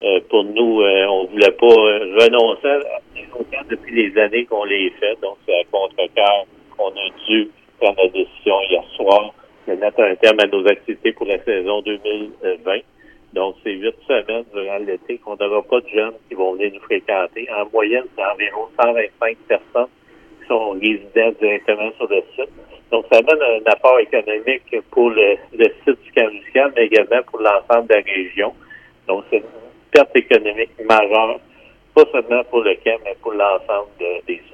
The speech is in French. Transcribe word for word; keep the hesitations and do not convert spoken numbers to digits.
Euh, pour nous, euh, on voulait pas euh, renoncer à des camps depuis les années qu'on les fait. Donc, c'est à contre-cœur qu'on a dû prendre la décision hier soir de mettre un terme à nos activités pour la saison deux mille vingt. Donc, c'est huit semaines durant l'été qu'on n'aura pas de jeunes qui vont venir nous fréquenter. En moyenne, c'est environ cent vingt-cinq personnes qui sont résidents directement sur le site. Donc, ça donne un apport économique pour le, le site du Camp Muscade, mais également pour l'ensemble de la région. Donc, c'est une perte économique majeure, pas seulement pour le camp, mais pour l'ensemble de, des